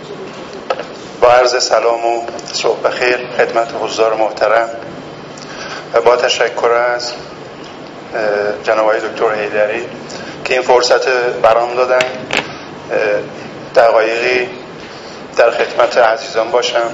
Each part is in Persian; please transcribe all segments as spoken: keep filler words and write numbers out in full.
با عرض سلام و صبح بخیر خدمت حضار محترم و با تشکر از جناب آقای دکتر حیدری که این فرصت برام دادن دقایقی در خدمت عزیزان باشم.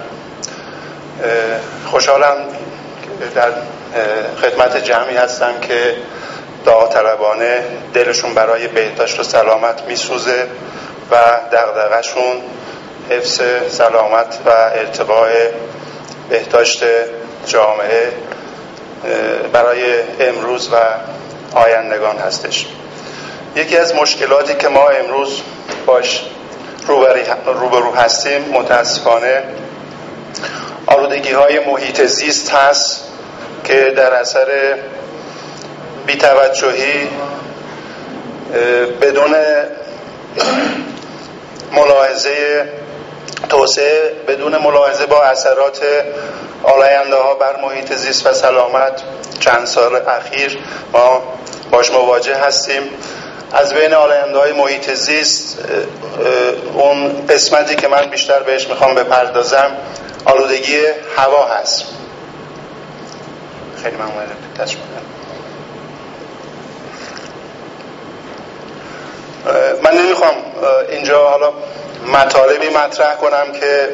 خوشحالم در خدمت جمعی هستم که داوطلبانه دلشون برای بهداشت و سلامت میسوزه و دغدغه‌شون حفظ سلامت و ارتقاء بهداشت جامعه برای امروز و آیندگان هستش. یکی از مشکلاتی که ما امروز باش روبرو هستیم متاسفانه آلودگی های محیط زیست هست که در اثر بی‌توجهی بدون ملاحظه توسعه بدون ملاحظه با اثرات آلاینده ها بر محیط زیست و سلامت چند سال اخیر ما باش مواجه هستیم. از بین آلاینده های محیط زیست اون قسمتی که من بیشتر بهش میخوام بپردازم آلودگی هوا هست. خیلی ممنون تشکر. من نمیخوام اینجا حالا مطالبی مطرح کنم که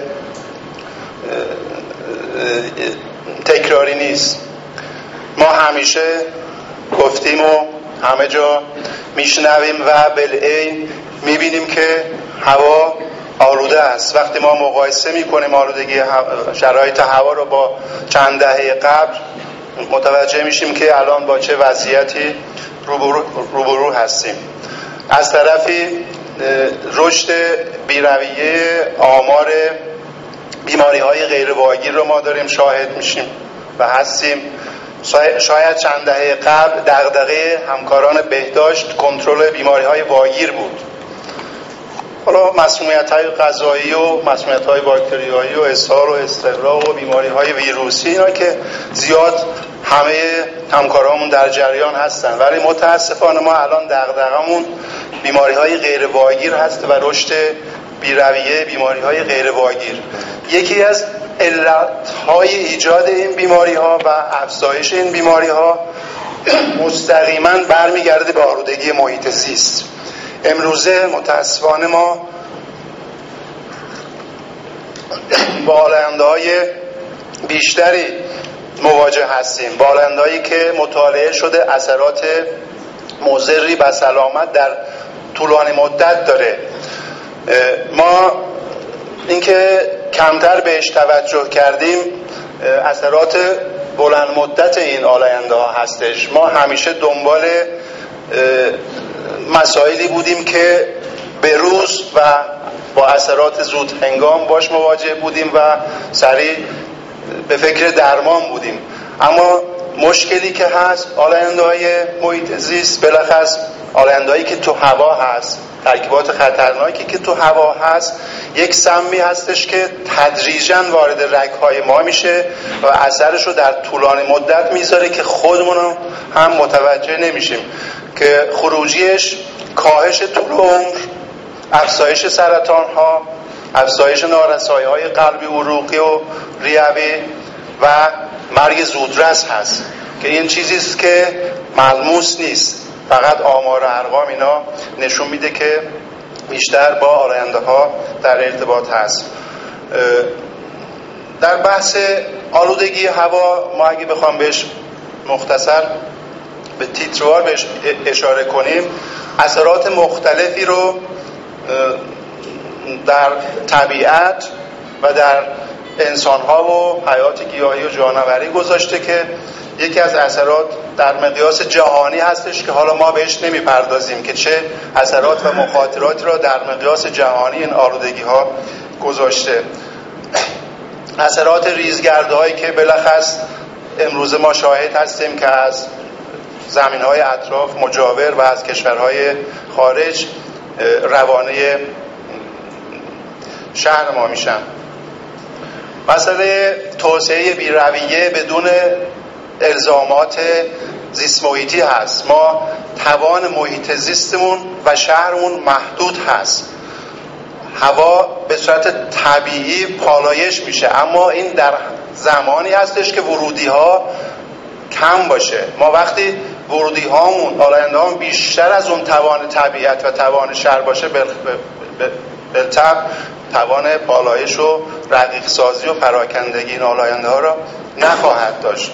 تکراری نیست. ما همیشه گفتیم و همه جا میشنویم و بالعین میبینیم که هوا آلوده است. وقتی ما مقایسه میکنیم آلودگی شرایط هوا رو با چند دهه قبل متوجه میشیم که الان با چه وضعیتی روبرو, روبرو هستیم. از طرفی رشد بی‌رویه آمار بیماری های غیر واگیر رو ما داریم شاهد میشیم و هستیم. شاید چند دهه قبل دغدغه همکاران بهداشت کنترل بیماری های واگیر بود. حالا مسمومیت های غذایی و مسمومیت های باکتریایی و اسهال و استفراغ و بیماری های ویروسی اینا که زیاد همه همکارامون در جریان هستن، ولی متاسفانه ما الان دغدغمون بیماری های غیر واگیر هست و رشد بی‌رویه بیماری های غیر واگیر. یکی از علت های ایجاد این بیماری ها و افزایش این بیماری ها مستقیما برمیگرده به آلودگی محیط زیست. امروزه متاسفانه ما با آلاینده های بیشتری مواجه هستیم، با آلاینده هایی که مطالعه شده اثرات مضری به سلامت در طولانی مدت داره. ما اینکه کمتر بهش توجه کردیم اثرات بلند مدت این آلاینده ها هستش. ما همیشه دنبال مسائلی بودیم که به روز و با اثرات زود هنگام باش مواجه بودیم و سریع به فکر درمان بودیم. اما مشکلی که هست آلاینده‌های محیط زیست بالاخص آلاینده‌هایی که تو هوا هست، ترکیبات خطرناکی که تو هوا هست، یک سمی هستش که تدریجاً وارد رگ‌های ما میشه و اثرش رو در طولانی مدت میذاره که خودمون هم متوجه نمیشیم که خروجیش کاهش طول عمر، افزایش سرطان ها، افزایش نارسایی های قلبی عروقی و ریوی و مرگ زودرس هست که این چیزی است که ملموس نیست، فقط آمار و ارقام اینا نشون میده که بیشتر با آلاینده ها در ارتباط هست. در بحث آلودگی هوا ما اگه بخوام بهش مختصر به تیتروار بهش اشاره کنیم اثرات مختلفی رو در طبیعت و در انسان‌ها و حیات گیاهی و جانوری گذاشته که یکی از اثرات در مقیاس جهانی هستش که حالا ما بهش نمیپردازیم که چه اثرات و مخاطراتی را در مقیاس جهانی این آلودگی ها گذاشته. اثرات ریزگردهایی که بالاخص امروز ما شاهد هستیم که از زمین‌های اطراف مجاور و از کشورهای خارج روانه شهر ما میشن. مسئله توسعه بی‌رویه بدون الزامات زیست محیطی هست. ما توان محیط زیستمون و شهرمون محدود هست. هوا به صورت طبیعی پالایش میشه، اما این در زمانی هستش که ورودی ها کم باشه. ما وقتی ورودی هامون آلاینده هامون بیشتر از اون توان طبیعت و توان شر باشه، بالطبع توان پالایش و رقیق سازی و پراکندگی این آلاینده ها را نخواهد داشت.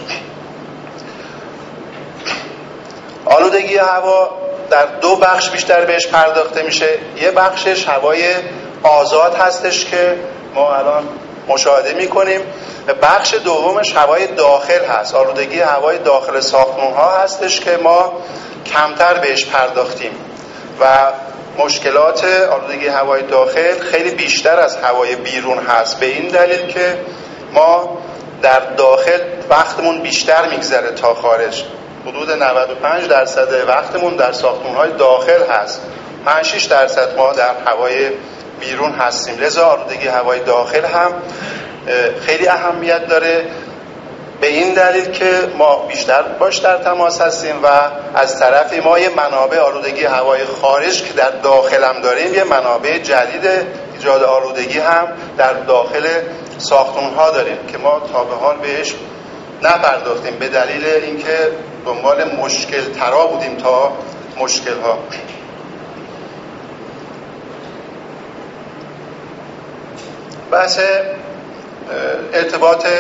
آلودگی هوا در دو بخش بیشتر بهش پرداخته میشه. یه بخشش هوای آزاد هستش که ما الان مشاهده میکنیم، و بخش دومش هوای داخل هست. آلودگی هوای داخل ساختمان ها هستش که ما کمتر بهش پرداختیم و مشکلات آلودگی هوای داخل خیلی بیشتر از هوای بیرون هست، به این دلیل که ما در داخل وقتمون بیشتر میگذره تا خارج. حدود نود و پنج درصد وقتمون در ساختمان‌های داخل هست، پنج شش درصد ما در هوای بیرون هستیم. لذا آلودگی هوای داخل هم خیلی اهمیت داره، به این دلیل که ما بیشتر باش در تماس هستیم و از طرفی ما یه منابع آلودگی هوای خارج که در داخل هم داریم، یه منابع جدید ایجاد آلودگی هم در داخل ساختمان‌ها داریم که ما تا به حال بهش نپرداختیم، به دلیل اینکه دنبال مشکل ترا بودیم تا مشکل ها. بحث ارتباط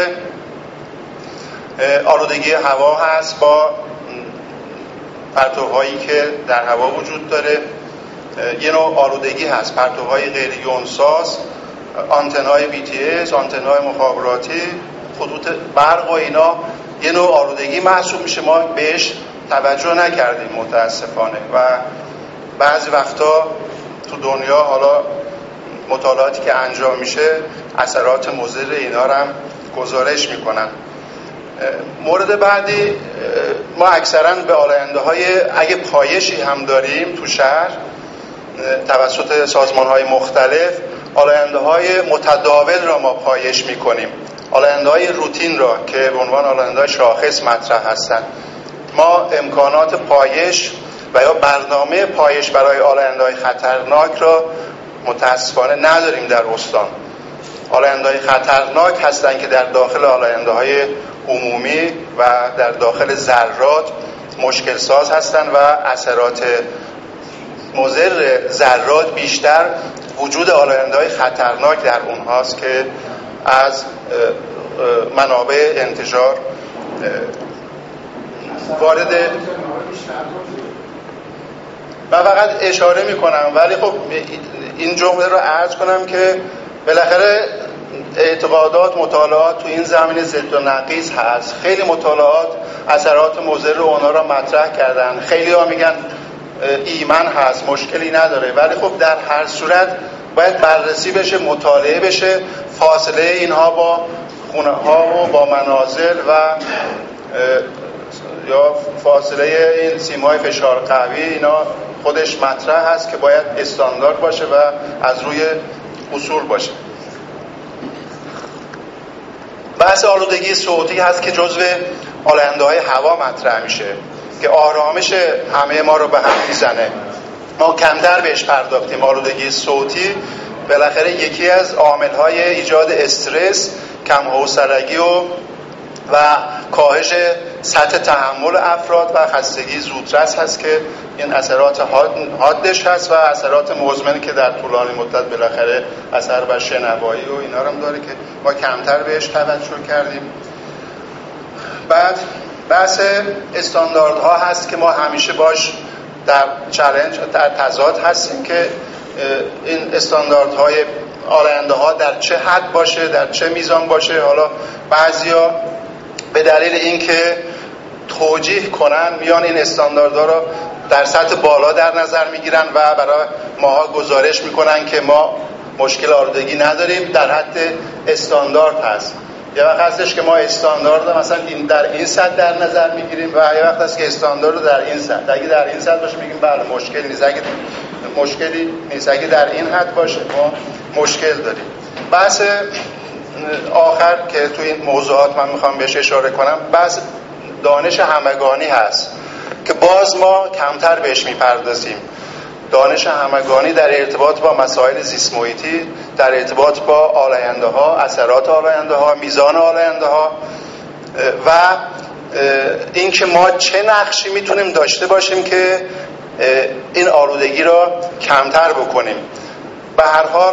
آلودگی هوا هست با پرتوهایی که در هوا وجود داره. یه نوع آلودگی هست، پرتوهای غیر یونساز، آنتن‌های بی تی اس، آنتن‌های مخابراتی، خطوط برق و اینا یه نوع آلودگی محسوب میشه. ما بهش توجه نکردیم متاسفانه و بعضی وقتا تو دنیا حالا مطالعاتی که انجام میشه اثرات مضر اینا رو هم گزارش میکنن. مورد بعدی، ما اکثرا به آلاینده های اگه پایشی هم داریم تو شهر توسط سازمان های مختلف، آلاینده های متداول را ما پایش میکنیم، آلاینده های روتین را که به عنوان آلاینده های شاخص مطرح هستند. ما امکانات پایش و یا برنامه پایش برای آلاینده های خطرناک را متاسفانه نداریم در استان. آلاینده های خطرناک هستند که در داخل آلاینده های عمومی و در داخل ذرات مشکل ساز هستند و اثرات مضر ذرات بیشتر وجود آلاینده های خطرناک در اونهاست که از منابع انتشار وارد. و فقط اشاره میکنم، ولی خب این جمله رو عرض کنم که بالاخره اعتقادات، مطالعات تو این زمینه ضد و نقیض هست. خیلی مطالعات اثرات مضر اونا رو مطرح کردن، خیلی ها میگن ایمن هست، مشکلی نداره، ولی خب در هر صورت باید بررسی بشه، مطالعه بشه فاصله اینها با خونه ها و با منازل و یا فاصله این سیمای فشار قوی، اینا خودش مطرح هست که باید استاندارد باشه و از روی اصول باشه. بحث آلودگی صوتی هست که جزو آلاینده های هوا مطرح میشه که آرامش همه ما رو به هم میزنه. ما کمتر بهش پرداختیم. آلودگی صوتی بالاخره یکی از عامل‌های ایجاد استرس، کم حوصلگی و و کاهش سطح تحمل افراد و خستگی زودرس هست که این اثرات حادش هست و اثرات مزمن که در طولانی مدت بالاخره اثر بر شنوایی و اینا هم داره که ما کمتر بهش توجه کردیم. بعد بحث استانداردها هست که ما همیشه باش در چالش در تضاد هستیم که این استانداردهای آلاینده ها در چه حد باشه، در چه میزان باشه. حالا بعضیا به دلیل اینکه توجیه کنن میان این استانداردها رو در سطح بالا در نظر میگیرن و برای ماها گزارش میکنن که ما مشکل آلودگی نداریم، در حد استاندارد هست. یه وقت هستش که ما استاندارد مثلا این در این سطح در نظر میگیریم و یه وقت هست که استاندارد در این سطح. اگه در این سطح باشه میگیم بله مشکل نیست، اگه مشکلی نیست، اگه در این حد باشه ما مشکل داریم. بحث آخر که تو این موضوعات من میخوام بهش اشاره کنم، بحث دانش همگانی هست که باز ما کمتر بهش میپردازیم. دانش همگانی در ارتباط با مسائل زیست محیطی، در ارتباط با آلاینده ها، اثرات آلاینده ها، میزان آلاینده ها و اینکه ما چه نقشی میتونیم داشته باشیم که این آلودگی را کمتر بکنیم. به هر حال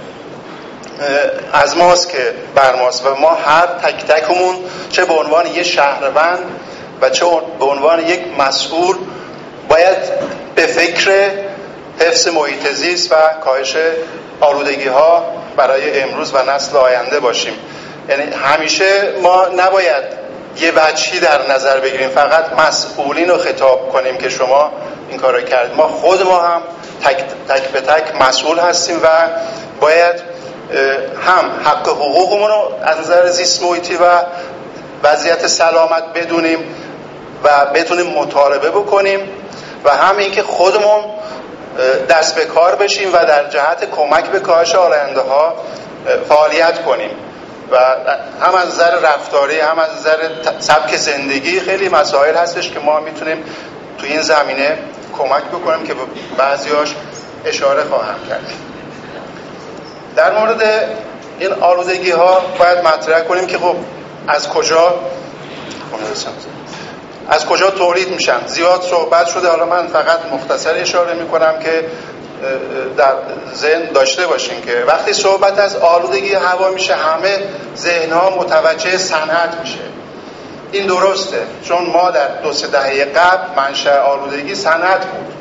از ماست که بر ماست و ما هر تک تکمون چه به عنوان یک شهروند و چه به عنوان یک مسئول باید به فکر حفظ محیط زیست و کاهش آلودگی ها برای امروز و نسل آینده باشیم. یعنی همیشه ما نباید یه بچی در نظر بگیریم، فقط مسئولین رو خطاب کنیم که شما این کار رو کردید. ما خود ما هم تک, تک به تک مسئول هستیم و باید هم حق حقوقمون رو از نظر زیست محیطی و وضعیت سلامت بدونیم و بتونیم مطالبه بکنیم و هم اینکه خودمون دست به کار بشیم و در جهت کمک به کاهش آلاینده ها فعالیت کنیم و هم از نظر رفتاری هم از نظر سبک زندگی خیلی مسائل هستش که ما میتونیم تو این زمینه کمک بکنیم که بعضیاش اشاره خواهم کرد. در مورد این آلودگی ها باید مطرح کنیم که خب از کجا از کجا تولید میشن. زیاد صحبت شده، حالا من فقط مختصر اشاره میکنم که در ذهن داشته باشین که وقتی صحبت از آلودگی هوا میشه همه ذهنها متوجه صنعت میشه. این درسته، چون ما در دو سه دهه قبل منشأ آلودگی صنعت بود،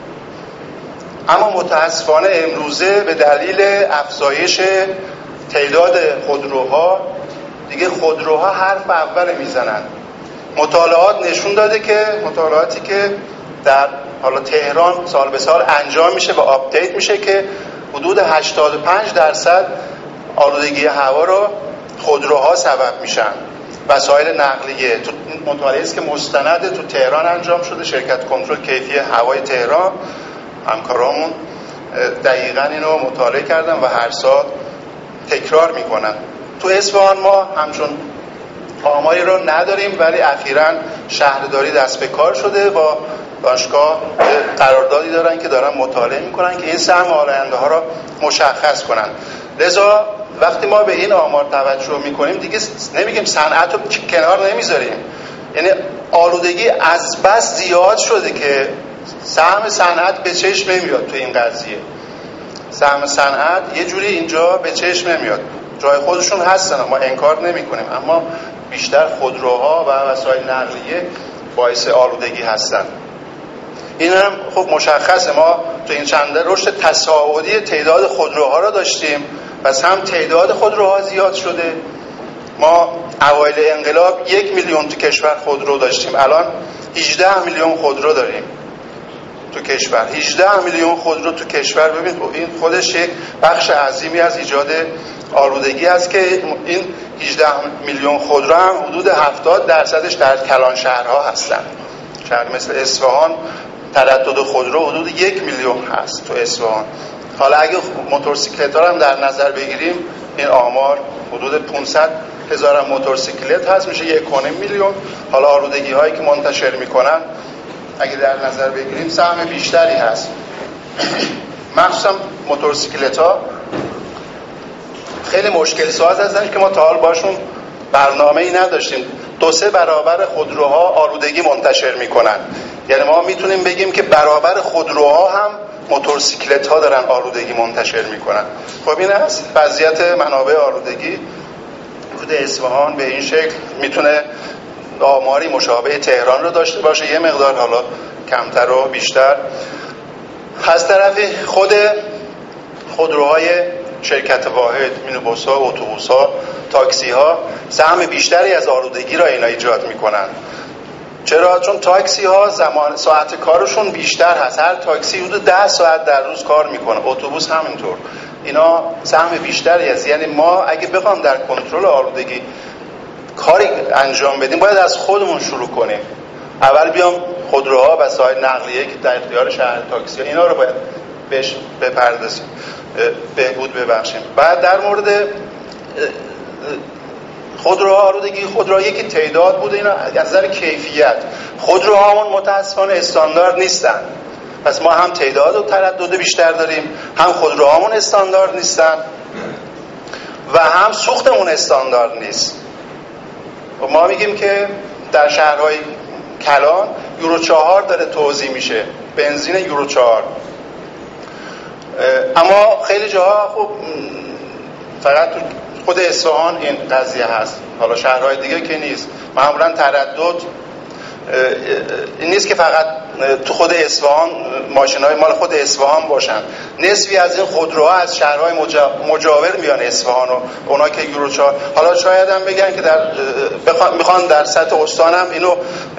اما متاسفانه امروزه به دلیل افزایش تعداد خودروها دیگه خودروها حرف اول میزنن. مطالعات نشون داده که مطالعاتی که در حالا تهران سال به سال انجام میشه و آپدیت میشه که حدود هشتاد و پنج درصد آلودگی هوا رو خودروها سبب میشن. وسایل نقلیه، تو مطالعه است که مستند تو تهران انجام شده، شرکت کنترل کیفی هوای تهران همکارامون دقیقاً اینو مطالعه کردن و هر سال تکرار میکنن. تو اصفهان ما همچون آماری رو نداریم، ولی اخیراً شهرداری دست به کار شده، با دانشگاه قراردادی دارن که دارن مطالعه میکنن که این سهم آلاینده ها رو مشخص کنن. لذا وقتی ما به این آمار توجه میکنیم دیگه نمیگیم صنعت رو کنار نمیذاریم، یعنی آلودگی از بس زیاد شده که سهم صنعت به چشم نمیاد. تو این قضیه سهم صنعت یه جوری اینجا به چشم نمیاد، جای خودشون هستن ما انکار نمی کنیم، اما بیشتر خودروها و وسایل نقلیه باعث آلودگی هستن. این هم خب مشخصه، ما تو این چند رشد تصاعدی تعداد خودروها رو داشتیم، پس هم تعداد خودروها زیاد شده. ما اوایل انقلاب یک میلیون تو کشور خودرو داشتیم، الان هجده میلیون خودرو داریم تو کشور. هجده میلیون خودرو تو کشور، ببین این خودش یک بخش عظیمی از ایجاد آلودگی است که این هجده میلیون خودرو هم حدود هفتاد درصدش در کلان شهرها هستن. شهر مثل اصفهان تردد خودرو حدود یک میلیون هست تو اصفهان. حالا اگه موتورسیکلت ها هم در نظر بگیریم این آمار حدود پانصد هزار موتورسیکلت هست، میشه یک و نیم میلیون. حالا آلودگی هایی که منتشر میکنن اگه در نظر بگیریم سهم بیشتری هست. مخصوصا موتورسیکلت ها خیلی مشکل ساز هستن که ما تا حال باشون برنامه ای نداشتیم. دو سه برابر خودروها آلودگی منتشر میکنن، یعنی ما میتونیم بگیم که برابر خودروها هم موتورسیکلت ها دارن آلودگی منتشر میکنن. خب این است وضعیت منابع آلودگی. حدود اصفهان به این شکل میتونه آماری مشابه تهران رو داشته باشه، یه مقدار حالا کمتر و بیشتر. از طرف خود خودروهای شرکت واحد، مینیبوس‌ها، اتوبوس‌ها، تاکسی‌ها سهم بیشتری از آلودگی را اینا ایجاد میکنن. چرا؟ چون تاکسی ها زمان ساعت کارشون بیشتر هست، هر تاکسی حدود ده ساعت در روز کار میکنه، اتوبوس همینطور. اینا سهم بیشتری هست. یعنی ما اگه بخوام در کنترل آلودگی کاری انجام بدیم باید از خودمون شروع کنیم. اول بیام خودروها و وسایل نقلیه که در اختیار شهر تاکسی ها اینا رو باید بهش بپردازیم، بهبود ببخشیم. بعد در مورد خودروها آلودگی خودروها یکی تعداد بوده، اینا از نظر کیفیت خودروهامون متاسفانه استاندارد نیستن. پس ما هم تعداد و تردد بیشتر داریم، هم خودروهامون استاندارد نیستن و هم سوختمون استاندارد نیست. و ما میگیم که در شهرهای کلان یورو چهار داره توزیع میشه، بنزین یورو چهار، اما خیلی جاها خب فقط تو خود اصفهان این قضیه هست، حالا شهرهای دیگه که نیست. معمولا تردد این نیست که فقط تو خود اصفهان ماشین‌های مال خود اصفهان باشن، نصفی از این خودروها از شهرهای مجاور میان اصفهان و اونا که یورو چهار. حالا شاید هم بگن که در میخوان در سطح استان هم اینو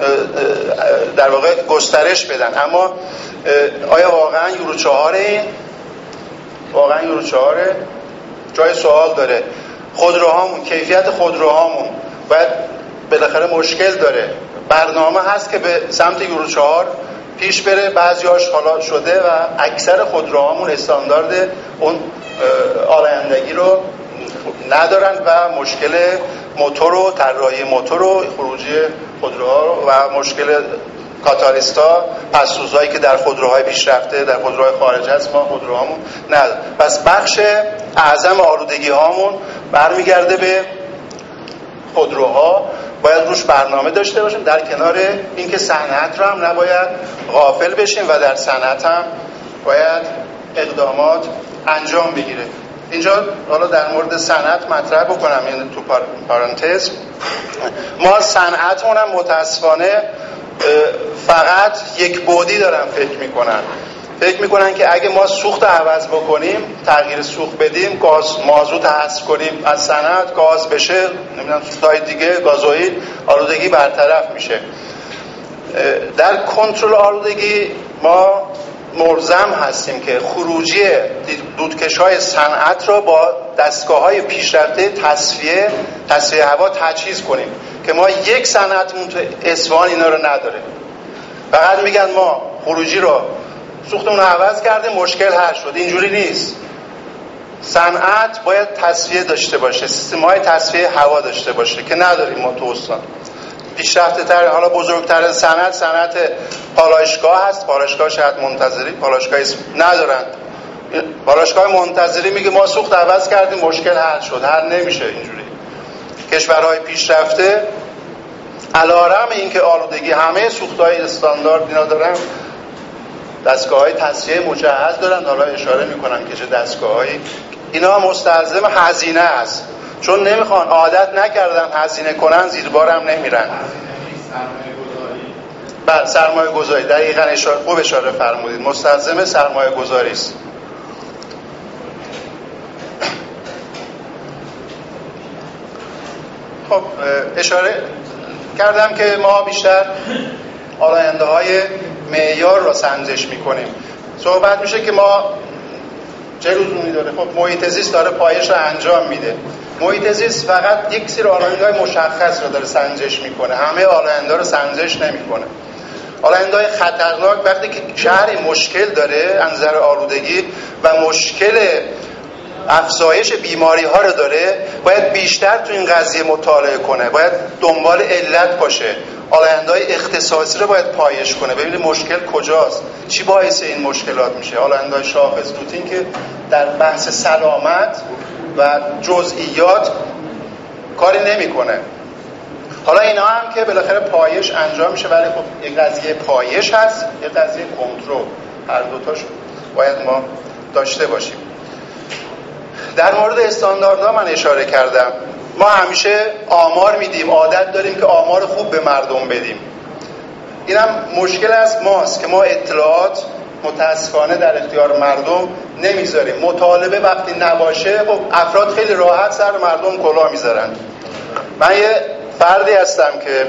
در واقع گسترش بدن، اما آیا واقعا یورو چهاره؟ واقعا یورو چهاره؟ جای سوال داره. خودروهامون، کیفیت خودروهامون باید بالاخره مشکل داره. برنامه هست که به سمت یورو چهار پیش بره، بعضیاش حالا شده و اکثر خودروهامون استاندارد اون آلایندگی رو ندارن و مشکل موتور و طراحی موتور و خروجی خودروها و مشکل کاتالیستا، پس‌سوزهایی که در خودروهای پیشرفته در خودروهای خارج هست ما خودروهامون نداره. پس بخش اعظم آلودگی هامون برمیگرده به خودروها، باید روش برنامه داشته باشیم. در کنار اینکه صنعت رو هم نباید غافل بشیم و در صنعت هم باید اقدامات انجام بگیره. اینجا حالا در مورد صنعت مطرح بکنم، یعنی تو پارانتز، ما صنعتمون هم متاسفانه فقط یک بعدی دارن فکر میکنن فکر میکنن که اگه ما سوخت عوض بکنیم، تغییر سوخت بدیم، گاز مازوت حذف کنیم از صنعت، گاز بشه، نمیدونم سوختای دیگه گازوئیل، آلودگی برطرف میشه. در کنترل آلودگی ما ملزم هستیم که خروجی دودکش‌های صنعت را با دستگاه‌های پیشرفته تصفیه تصفیه هوا تجهیز کنیم که ما یک صنعتمون تو اصفهان اینا رو نداره. فقط میگن ما خروجی رو سوختمون رو عوض کردیم مشکل حل شد. اینجوری نیست. صنعت باید تصفیه داشته باشه، سیستم‌های تصفیه هوا داشته باشه که نداریم ما تو استان. پیشرفته تر، حالا بزرگتر صنعت صنعت پالایشگاه هست، پالایشگاه شاید منتظری، پالایشگاه ندارن. پالایشگاه منتظری میگه ما سوخت عوض کردیم مشکل حل شد. حل نمیشه اینجوری. کشورهای پیشرفته علیرغم اینکه آلودگی همه سوخت‌های استاندارد اینا دارن، دستگاه‌های تصفیه مجهز دارن. حالا اشاره میکنم که چه دستگاه‌هایی، اینا مستلزم هزینه است، چون نمیخوان، عادت نکردن هزینه کنن، زیر بارم نمیرن. بله، سرمایه گذاری دقیقاً اشاره خوب اشاره فرمودید، مستلزم سرمایه گذاری است. خب اشاره کردم که ما بیشتر آلاینده های معیار را سنجش میکنیم. صحبت میشه که ما چه لزومی داره؟ خب محیط زیست داره پایش رو انجام میده. محیط زیست فقط یک سری آلاینده های مشخص رو داره سنجش میکنه، همه آلاینده رو سنجش نمیکنه. آلاینده های خطرناک وقتی که شهر مشکل داره از نظر آلودگی و مشکل افزایش بیماری ها رو داره، باید بیشتر تو این قضیه مطالعه کنه، باید دنبال علت باشه، آلاینده‌های اختصاصی رو باید پایش کنه، ببینید مشکل کجاست، چی باعث این مشکلات میشه. آلاینده‌های شاخص روتین که در بحث سلامت و جزئیات کاری نمیکنه. حالا اینا هم که بالاخره پایش انجام میشه، ولی خب یک قضیه پایش هست، یک قضیه کنترل، هر دوتاش باید ما داشته باشیم. در مورد استانداردها من اشاره کردم. ما همیشه آمار میدیم، عادت داریم که آمار خوب به مردم بدیم. اینم مشکل از ماست که ما اطلاعات متاسفانه در اختیار مردم نمیذاریم. مطالبه وقتی نباشه، خب افراد خیلی راحت سر مردم کلاه میذارن. من یه فردی هستم که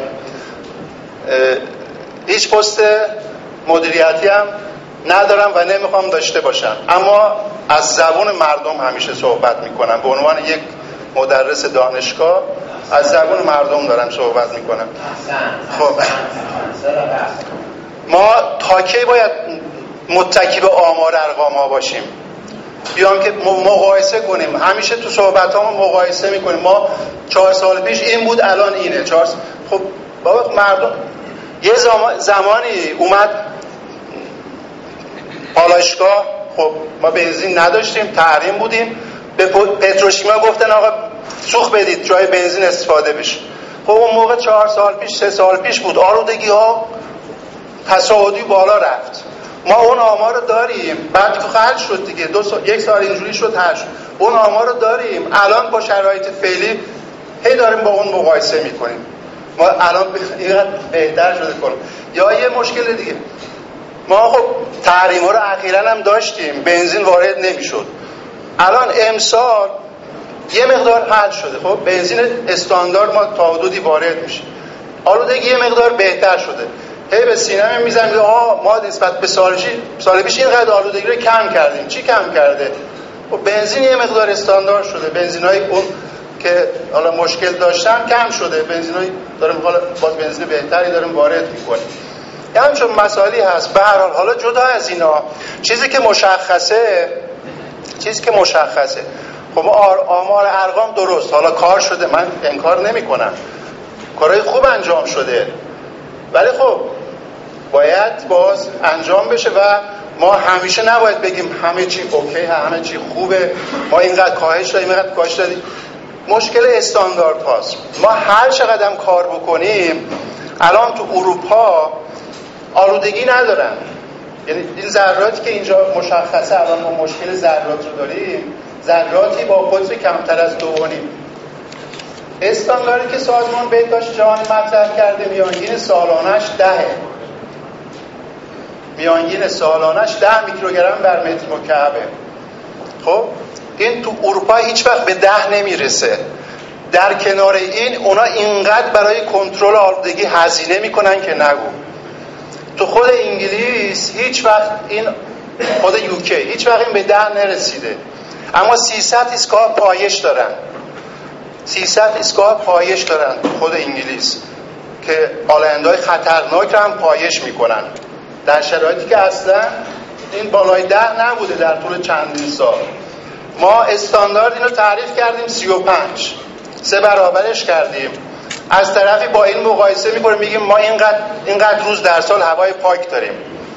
هیچ پست مدیریتی هم ندارم و نمیخوام داشته باشم، اما از زبون مردم همیشه صحبت میکنم. به عنوان یک مدرس دانشگاه از زبون مردم دارم صحبت میکنم. خب ما تا کی باید متکی به آمار ارقام ها باشیم؟ بیام که مقایسه کنیم. همیشه تو صحبت ها ما مقایسه میکنیم. ما چهار سال پیش این بود، الان اینه. چهار سال... خب بابا مردم یه زمان... زمانی اومد پالایشگاه خب ما بنزین نداشتیم، تحریم بودیم، به پتروشیمیا گفتن آقا سوخت بدید جای بنزین استفاده بشه. خب اون موقع چهار سال پیش سه سال پیش بود، آلودگی ها تصاعدی بالا رفت. ما اون آمار رو داریم، بعد که حل شد دیگه، دو سال یک سال اینجوری شد حل شد، اون آمار رو داریم. الان با شرایط فعلی هی داریم با اون مقایسه میکنیم، ما الان اینقدر بهتر شده کنیم. یا یه مشکل دیگه، ما خب تحریما رو اخیراً هم داشتیم، بنزین وارد نمیشد. الان امسال یه مقدار حل شده، خب بنزین استاندارد ما تا حدودی وارد میشه، آلودگی یه مقدار بهتر شده. هی به سینما میزنیم آها ما نسبت به سال پیش سال پیش اینقدر آلودگی رو کم کردیم. چی کم کرده؟ خب بنزین یه مقدار استاندارد شده، بنزینای اون که حالا مشکل داشتن کم شده، بنزینای داریم حالا باز بنزین بهتری داریم وارد میکنیم. یه همچون مسائلی هست. به هر حال حالا جدا از اینا چیزی که مشخصه چیزی که مشخصه خب آمار ارقام درست، حالا کار شده، من انکار نمی کنم، کارهای خوب انجام شده، ولی خب باید باز انجام بشه و ما همیشه نباید بگیم همه چی اوکی، همه چی خوبه، ما اینقدر کاهش دادیم اینقدر کاهش دادیم. مشکل استاندارد هاست. ما هر چقدر هم کار بکنیم الان تو اروپا آلودگی ندارن، یعنی این ذراتی که اینجا مشخصه الان ما مشکل ذرات رو داریم، ذراتی با قطر کمتر از دو و نیم. استانداردی که سازمان بهداشت جهانی مطرح کرده میانگین سالانش دهه، میانگین سالانش ده میکروگرم بر متر مکعبه. خب این تو اروپا هیچ وقت به ده نمیرسه. در کنار این اونا اینقدر برای کنترل آلودگی هزینه میکنن که نگو. تو خود انگلیس هیچ وقت این، خود یوکی هیچ وقت این به ده نرسیده، اما سیصد ایستگاه پایش دارن، سیصد ایستگاه پایش دارن خود انگلیس که آلاینده‌های خطرناک رو هم پایش میکنن در شرایطی که اصلا این بالای ده نبوده در طول چندین سال. ما استاندارد اینو تعریف کردیم سی و پنج، سه برابرش کردیم. از طرفی با این مقایسه میکنیم میگیم ما اینقدر اینقدر روز در سال هوای پاک داریم.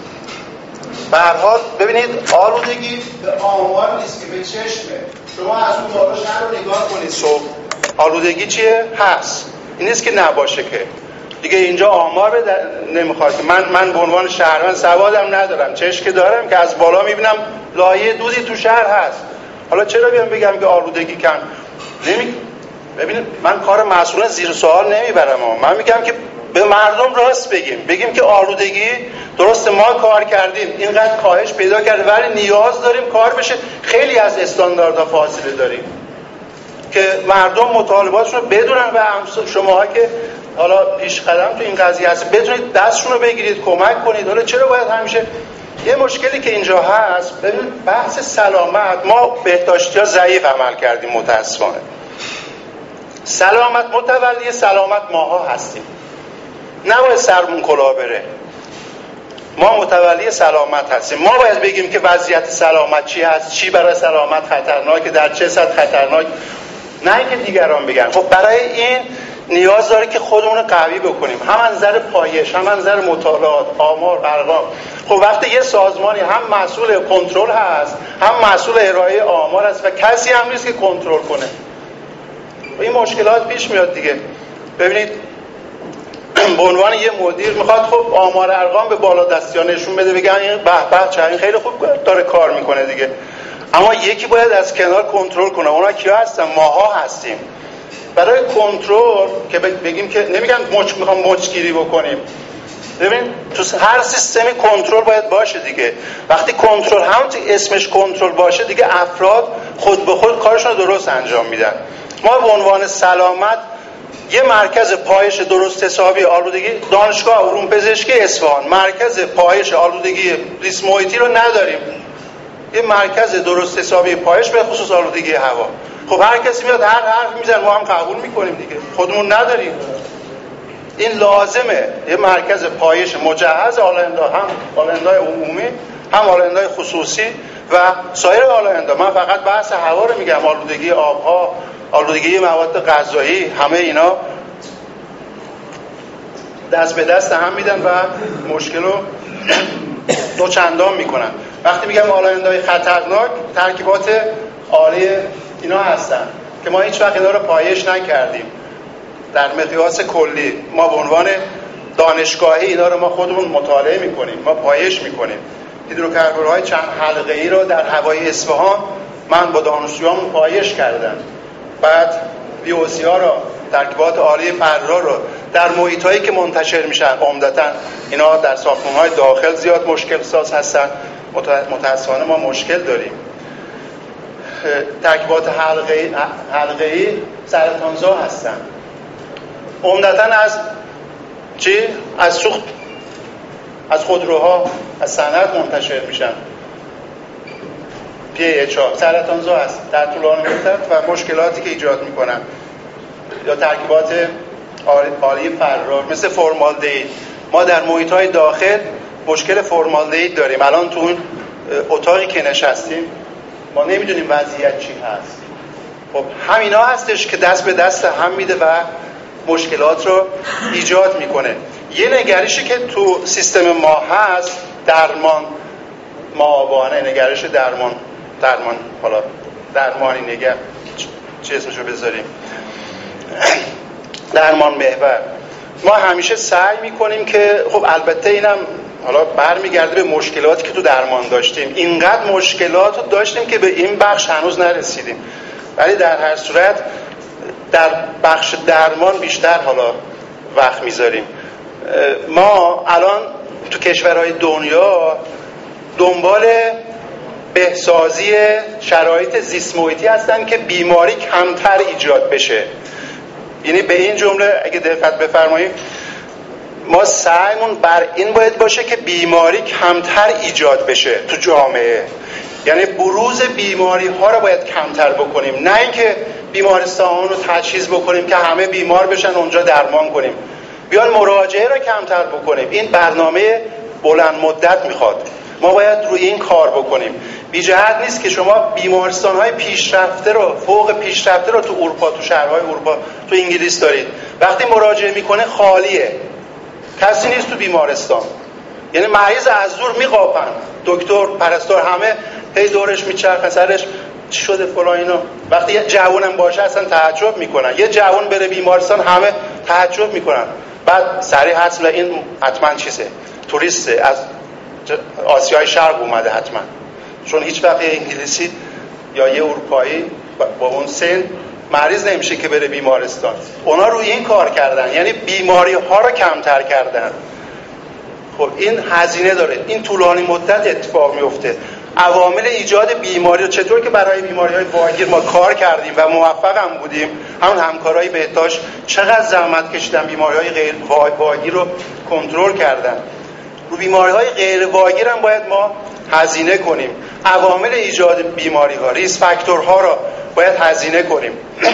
به هر حال ببینید آلودگی به آمار نیست که به چشمه. شما از اون بالا شهر رو نگاه کنید صبح، آلودگی چیه؟ هست. این نیست که نباشه که. دیگه اینجا آمار نمیخواد که من من به عنوان شهروند سوادم ندارم، چشم که دارم که از بالا میبینم لایه دودی تو شهر هست. حالا چرا بیام بگم که آلودگی کم؟ نمی ببینید من کار مسئولان زیر سوال نمیبرم، من میگم که به مردم راست بگیم، بگیم که آلودگی درسته ما کار کردیم اینقدر کاهش پیدا کرده ولی نیاز داریم کار بشه، خیلی از استانداردها فاصله داریم که مردم مطالباتشون رو بدونن و شماها که حالا پیش قدم تو این قضیه هست بتونید دستشون رو بگیرید کمک کنید. حالا چرا باید همیشه یه مشکلی که اینجا هست، ببینید بحث سلامت، ما بهداشتی‌ها ضعیف عمل کردیم متاسفانه. سلامت متولی سلامت ماها هستیم، نباید سرمون کلاه بره. ما متولی سلامت هستیم، ما باید بگیم که وضعیت سلامت چی هست، چی برای سلامت خطرناکه، در چه سطح خطرناک، نه اینکه دیگران بگن. خب برای این نیاز داره که خودمون رو قوی بکنیم، هم از نظر پایش، هم از نظر مطالعات، آمار، ارقام. خب وقتی یه سازمانی هم مسئول کنترل هست، هم مسئول ارائه آمار است و کسی هم نیست که کنترل کنه، این مشکلات پیش میاد دیگه. ببینید به عنوان یه مدیر میخواد خب آمار ارقام به بالا دستیان نشون بده، بگن این به به چه این خیلی خوب داره کار میکنه دیگه، اما یکی باید از کنار کنترل کنه. اونا کیا هستن؟ ماها هستیم. برای کنترل که بگیم که نمیگم مچ میخوام مچگیری بکنیم، ببین تو هر سیستمی کنترل باید باشه دیگه. وقتی کنترل هم اسمش کنترل باشه دیگه افراد خود به خود کارشون رو درست انجام میدن. ما به عنوان سلامت یه مرکز پایش درست حسابی آلودگی، دانشگاه علوم پزشکی اصفهان مرکز پایش آلودگی ریسک محیطی رو نداریم، یه مرکز درست حسابی پایش به خصوص آلودگی هوا. خب هر کسی میاد هر حرف میزنه، ما هم قبول میکنیم دیگه، خودمون نداریم. این لازمه یه مرکز پایش مجهز آلاینده‌ها، هم آلاینده‌های عمومی هم آلاینده‌های خصوصی و سایر آلاینده‌ها. من فقط بحث هوا رو میگم، آلودگی آبها، آلودگی مواد غذایی، همه اینا دست به دست هم میدن و مشکل رو دوچندان میکنن. وقتی میگم آلاینده‌های خطرناک ترکیبات عالی اینا هستن که ما هیچ وقت اینا رو پایش نکردیم. در مقیاس کلی ما به عنوان دانشگاهی اینا رو ما خودمون مطالعه میکنیم، ما پایش میکنیم. هیدروکربن‌های چند حلقه‌ای رو در هوای اصفهان من با دانشجویان پایش کردم. بعد وی او سی ها رو، ترکیبات عالی فرار رو در محیطایی که منتشر میشن، عمدتاً اینا در ساختمان‌های داخل زیاد مشکل ساز هستن، متأسفانه ما مشکل داریم. ترکیبات حلقه‌ای حلقه‌ای سرطانزا هستن، عمدتاً از چی؟ از سوخت از خودروها، از صنعت منتشر میشن. پی اچ ها سرطانزا هست در طولانی مدت و مشکلاتی که ایجاد میکنن. یا ترکیبات عالی فرار مثل فرمالدهید. ما در محیط‌های داخل مشکل فرمالدهید داریم. الان تو اون اتاقی که نشستیم ما نمیدونیم وضعیت چی هست. خب همینا هستش که دست به دست هم میده و مشکلات رو ایجاد میکنه. یه نگرشی که تو سیستم ما هست، درمان معاونت، نگرش درمان درمان حالا درمانی نگر چه اسمشو بذاریم، درمان محور. ما همیشه سعی میکنیم که خب البته اینم حالا برمیگرده به مشکلاتی که تو درمان داشتیم. اینقدر مشکلات رو داشتیم که به این بخش هنوز نرسیدیم، ولی در هر صورت در بخش درمان بیشتر حالا وقت میذاریم. ما الان تو کشورهای دنیا دنبال بهسازی شرایط زیست محیطی هستن که بیماری کمتر ایجاد بشه. یعنی به این جمله اگه دقت بفرمایید، ما سعیمون بر این باید باشه که بیماری کمتر ایجاد بشه تو جامعه. یعنی بروز بیماری ها رو باید کمتر بکنیم، نه اینکه بیمارستان رو تجهیز بکنیم که همه بیمار بشن اونجا درمان کنیم. بیان مراجعه رو کمتر بکنیم. این برنامه بلند مدت میخواد. ما باید روی این کار بکنیم. بی جهت نیست که شما بیمارستان‌های پیشرفته رو، فوق پیشرفته رو تو اروپا، تو شهرهای اروپا، تو انگلیس دارید. وقتی مراجعه میکنه خالیه، کسی نیست تو بیمارستان. یعنی مریض از دور میقاپن، دکتر، پرستار همه هی دورش میچرخن، سرش چی شده فلان اینا. وقتی یه جوونم باشه اصلا تعجب میکنن. یه جوون بره بیمارستان همه تعجب میکنن. بعد سریع هست و این حتما چیزه، توریسته، از آسیای شرق اومده حتما، چون هیچ وقت یه انگلیسی یا یه اروپایی با اون سن مریض نمیشه که بره بیمارستان. اونا روی این کار کردن، یعنی بیماری ها رو کمتر کردن. خب این هزینه داره، این طولانی مدت اتفاق میفته. عوامل ایجاد بیماری رو چطور که برای بیماری های واگیر ما کار کردیم و موفق هم بودیم، همون همکارای بهداشت چقدر زحمت کشیدن بیماری های غیر واگیر رو کنترل کردن. رو بیماری های غیر واگیر هم باید ما هزینه کنیم. عوامل ایجاد بیماری ها، ریس فاکتورها رو باید هزینه کنیم.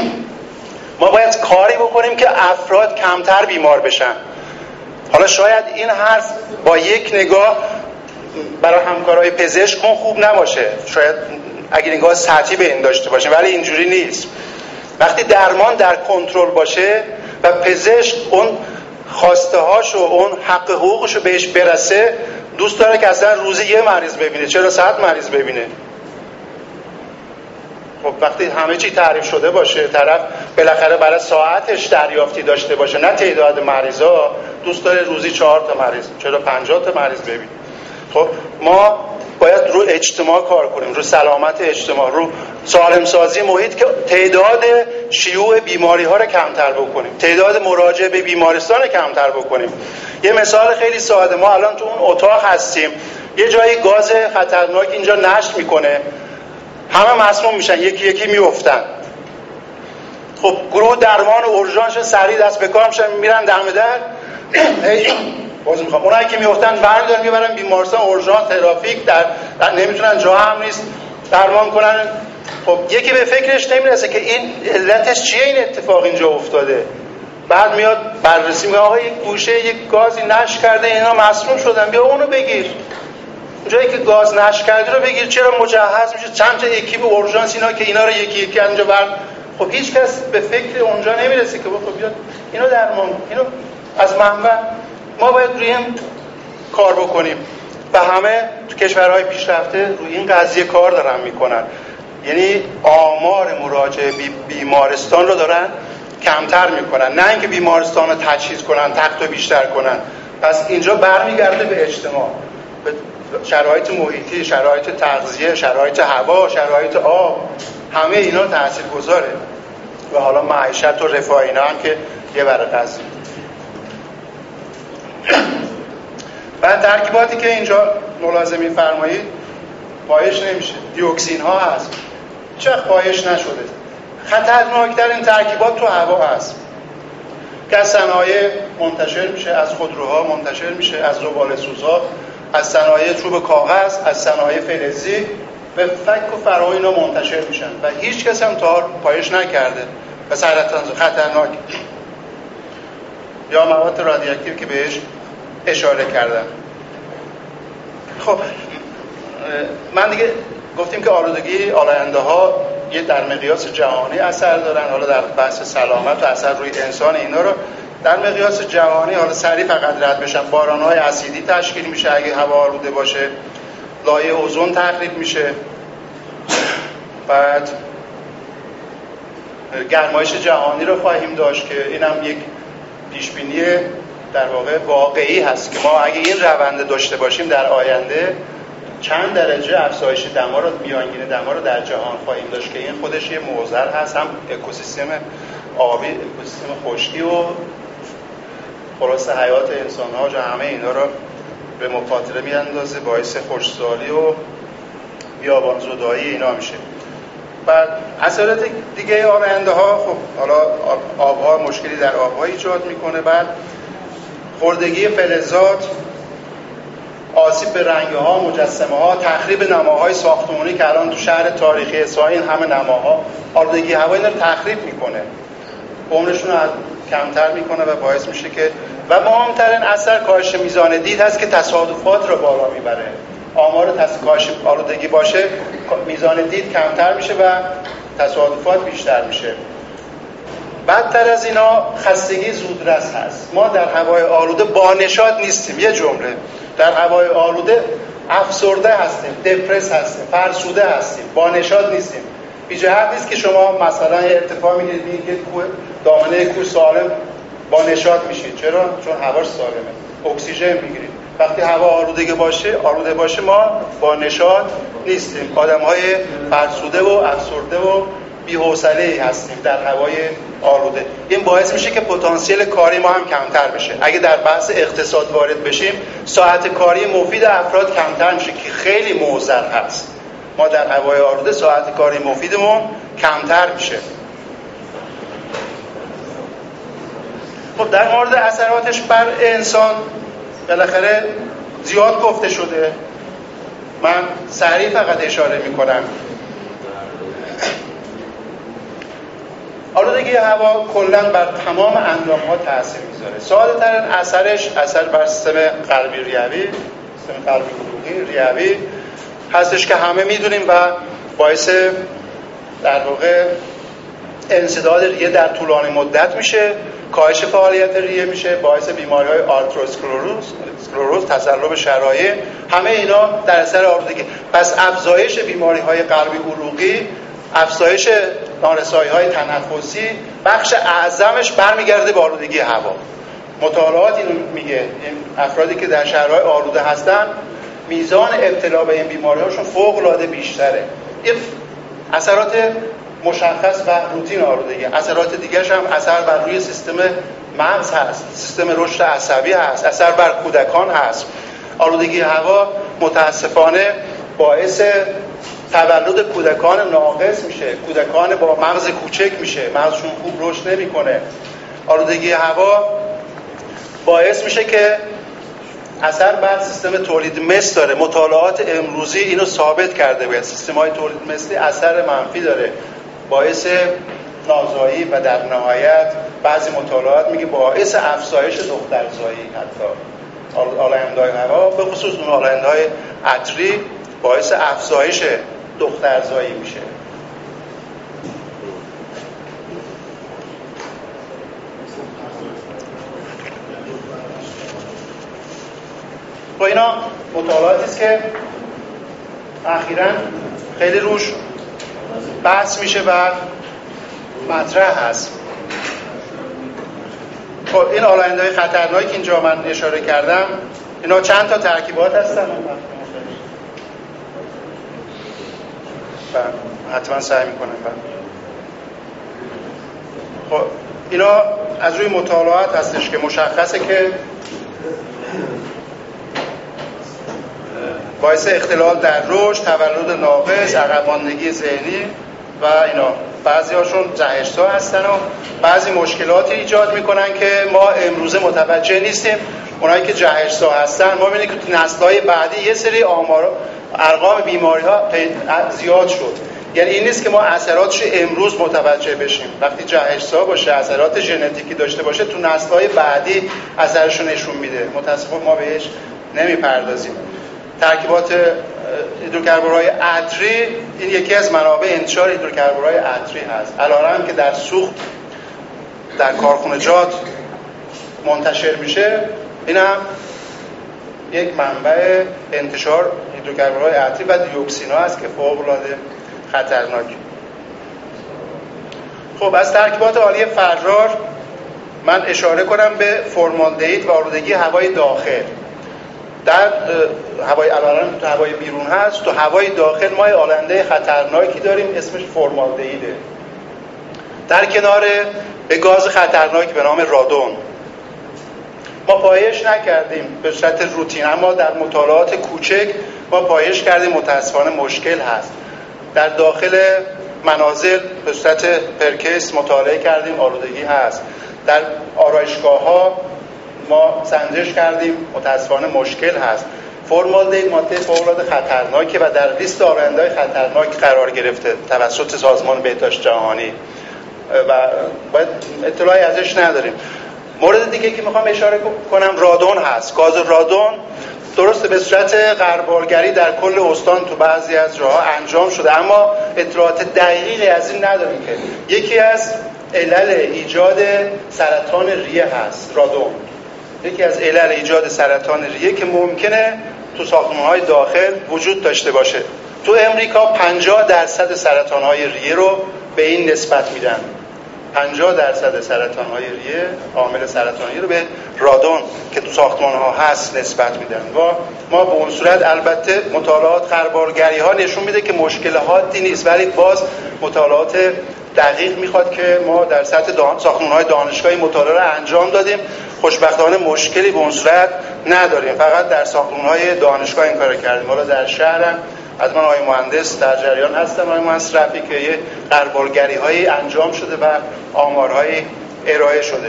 ما باید کاری بکنیم که افراد کمتر بیمار بشن. حالا شاید این حرف با یک نگاه برای همکارای پزشک خوب نباشه، شاید اگه نگاه سطحی به این داشته باشیم، ولی اینجوری نیست. وقتی درمان در کنترل باشه و پزشک اون خواسته هاشو، اون حق حقوقشو بهش برسه، دوست داره که اصلا روزی یه مریض ببینه، چرا صد مریض ببینه. خب وقتی همه چی تعریف شده باشه، طرف بالاخره برای ساعتش دریافتی داشته باشه، نه تعداد مریضا، دوست داره روزی چهار تا مریض، چرا پنجاه تا مریض ببینه. خب ما باید رو اجتماع کار کنیم، رو سلامت اجتماع، رو سالم سازی محیط، که تعداد شیوع بیماری ها رو کمتر بکنیم، تعداد مراجعه به بیمارستان رو کمتر بکنیم. یه مثال خیلی ساده، ما الان تو اون اتاق هستیم، یه جایی گاز خطرناک اینجا نشت میکنه، همه مسموم میشن، یکی یکی میافتن. خب گروه درمان و اورژانس سریع دست به کار میشن، میرن دم در باز میخوام اونایی که میافتن برمی‌دارن میبرن بیمارستان، اورژانس، ترافیک، در, در نمیتونن، جا هم نیست درمان کنن. خب یکی به فکرش نمیرسه که این علتش چیه، این اتفاق اینجا افتاده. بعد میاد بررسی میگه آقا یک گوشه یک گازی نشت کرده، اینا مسموم شدن، بیا اونو بگیر. اونجایی که گاز نشت کرده رو بگیر. چرا مجهز میشه چند تا اکیپ اورژانس اینا که اینا رو یکی یکی اونجا بر. خب هیچ کس به فکر اونجا نمیرسه که خب بیاد اینو درمان، اینو از منبع. ما باید روی این کار بکنیم و همه تو کشورهای پیشرفته روی این قضیه کار دارن میکنن، یعنی آمار مراجعه بی بیمارستان رو دارن کمتر میکنن، نه اینکه بیمارستان رو تجهیز کنن، تخت رو بیشتر کنن. پس اینجا برمیگرده به اجتماع، به شرایط محیطی، شرایط تغذیه، شرایط هوا، شرایط آب، همه اینا تاثیرگذاره. و حالا معیشت و رفاه اینا هم که یه ورقه است. بعد ترکیباتی که اینجا ملاحظه می‌فرمایید پایش نمیشه. دیوکسین ها هست، چه پایش نشده. خطرناکتر این ترکیبات تو هوا هست که از صنایع منتشر میشه، از خودروها منتشر میشه، از زباله سوزها، از صنایع چوب کاغذ، از صنایع فلزی به فک و فرا اینا منتشر میشن و هیچ کس هم تا پایش نکرده و سرطان خطرناک. یا مواد رادیواکتیو که بهش اشاره کردم. خب من دیگه گفتیم که آلودگی آلاینده ها یه در مقیاس جهانی اثر دارن. حالا در بحث سلامت و اثر روی انسان اینا رو در مقیاس جهانی حالا سریع فقط رد بشن. باران‌های اسیدی تشکیل میشه اگه هوا آلوده باشه، لایه اوزون تخریب میشه، بعد گرمایش جهانی رو خواهیم داشت که اینم یک پیشبینی در واقع واقعی هست که ما اگه این روند داشته باشیم در آینده چند درجه افزایش دما رو، میانگین دما رو در جهان خواهیم داشت که این خودش یه معضل هست، هم اکوسیستم آبی، اکوسیستم خشکی و خلاص حیات انسان‌ها و همه اینا رو به مخاطره میاندازه، باعث خشکسالی و بیابان‌زدایی اینا میشه. بعد اثرات دیگه آلاینده ها، خب حالا آبها مشکلی در آبها ایجاد میکنه. بعد خوردگی فلزات، آسیب به رنگه ها، مجسمه ها، تخریب نماهای ساختمانی که الان تو شهر تاریخی اصفهان همه نماها، آلودگی هوا اینا رو تخریب میکنه، عمرشون رو کمتر میکنه و باعث میشه که و مهمترین اثر کاهش میزان دید هست که تصادفات رو بالا میبره. آمار کاهش آلودگی باشه میزان دید کمتر میشه و تصادفات بیشتر میشه. بدتر از اینا خستگی زودرس هست. ما در هوای آلوده با نشاط نیستیم. یه جمله، در هوای آلوده افسرده هستیم، دپرس هستیم، فرسوده هستیم، با نشاط نیستیم. بی جهت نیست که شما مثلا یه ارتفاع میگیرید یه کوه، دامنه کوه سالم با نشاط میشید. چرا؟ چون هواش سالمه، اکسیژن میگیرید. وقتی هوا آلوده باشه، آلوده باشه ما با نشاط نیستیم. آدم‌های فرسوده و افسرده و بی‌حوصله‌ای هستیم در هوای آلوده. این باعث میشه که پتانسیل کاری ما هم کمتر بشه. اگه در بحث اقتصاد وارد بشیم، ساعت کاری مفید افراد کمتر میشه که خیلی معضل هست. ما در هوای آلوده ساعت کاری مفیدمون کمتر میشه. خب در مورد اثراتش بر انسان بالاخره زیاد گفته شده، من سریع فقط اشاره میکنم. آلودگی هوا کلاً بر تمام اندام‌ها تأثیر میذاره. ساده ترین اثرش اثر بر سیستم قلبی ریوی، سیستم قلبی عروقی ریوی هستش که همه میدونیم و باعث در واقع انسداد ریه در طولانی مدت میشه، کاهش فعالیت ریه میشه، باعث بیماری‌های آرتروسکلروز، اسکلروز، تصلب شرایط، همه اینا در اثر آلودگی. پس افزایش بیماری‌های قلبی عروقی، افزایش نارسایی‌های تنفسی، بخش اعظمش برمیگرده به آلودگی هوا. مطالعات اینو میگه، این افرادی که در شهرهای آلوده هستن میزان ابتلا به این بیماری‌هاشون فوق‌العاده بیشتره. این اثرات مشخص و روتین آلودگی. اثرات دیگرش هم اثر بر روی سیستم مغز هست، سیستم رشد عصبی هست، اثر بر کودکان هست. آلودگی هوا متاسفانه باعث تولد کودکان ناقص میشه، کودکان با مغز کوچک میشه، مغزشون خوب رشد نمیکنه. آلودگی هوا باعث میشه که اثر بر سیستم تولید مثل داره. مطالعات امروزی اینو ثابت کرده بود، سیستم‌های تولید مثلی اثر منفی داره، باعث نازایی و در نهایت بعضی مطالعات میگه باعث افزایش دخترزایی، حتی آلاینده‌های هوا به خصوص اون آلاینده‌های عطری باعث افزایش دخترزایی میشه. با اینا مطالعاتی است که اخیراً خیلی روش بحث میشه و مطرح هست. خب این آلاینده‌های خطرناکی که اینجا من اشاره کردم، اینا چند تا ترکیبات هستن. حتما سعی میکنم. خب اینا از روی مطالعات هستش که مشخصه که باعث اختلال در رشد، تولد ناقص، عقب ماندگی ذهنی و اینا، بعضی هاشون جهش‌زا هستن و بعضی مشکلاتی ایجاد میکنن که ما امروزه متوجه نیستیم. اونایی که جهش‌زا هستن، ما می‌بینیم که تو نسل‌های بعدی یه سری آمار ارقام بیماری‌ها زیاد شد. یعنی این نیست که ما اثراتش امروز متوجه بشیم. وقتی جهش‌زا باشه، اثرات ژنتیکی داشته باشه، تو نسل‌های بعدی اثرش رو نشون میده. متأسفانه ما بهش نمیپردازیم. ترکیبات هیدروکربن‌های عطری، این یکی از منابع انتشار هیدروکربن‌های عطری هست. علیرغم که در سوخت در کارخانجات منتشر میشه، این هم یک منبع انتشار هیدروکربن‌های عطری و دیوکسینا است که فوق‌العاده خطرناک. خب از ترکیبات عالی فرار من اشاره کنم به فرمالدهید و آلودگی هوای داخل. در هوای علارم تو هوای بیرون هست، تو هوای داخل ما آلنده خطرناکی داریم اسمش فرمالدهیده. در کنار به گاز خطرناک به نام رادون. ما پایش نکردیم به صورت روتین، اما در مطالعات کوچک ما پایش کردیم. متاسفانه مشکل هست. در داخل منازل به صورت پرکیس مطالعه کردیم، آلودگی هست. در آرایشگاه‌ها ما سنجش کردیم، متاسفانه مشکل هست. فرمالدهید ماده فوق‌العاده خطرناکه و در لیست آلاینده‌های خطرناک قرار گرفته توسط سازمان بهداشت جهانی و باید اطلاعی ازش نداریم. مورد دیگه که میخوام اشاره کنم رادون هست. گاز رادون درسته به صورت غربالگری در کل استان تو بعضی از جاها انجام شده، اما اطلاعات دقیقی از این نداریم که یکی از علل ایجاد سرطان ریه هست. رادون یکی از علل ایجاد سرطان ریه که ممکنه تو ساختمان‌های داخل وجود داشته باشه. تو امریکا پنجاه درصد سرطان‌های ریه رو به این نسبت میدن. پنجاه درصد سرطان‌های ریه، عامل سرطانی رو به رادون که تو ساختمان‌ها هست نسبت میدن. و ما به اون صورت البته مطالعات غربالگری‌ها نشون میده که مشکلاتی نیست، ولی باز مطالعات دقیق میخواد که ما در سطح دان... ساختمان‌های دانشگاهی مطالعه رو انجام دادیم. خوشبختانه مشکلی به اون صورت نداریم، فقط در ساختمان‌های دانشگاه این کارو کردیم. حالا در شهرم از من آقای مهندس در جریان هستم، آقای مهندس رفیعی، که یه غربالگری‌هایی انجام شده و آمارهایی ارائه شده.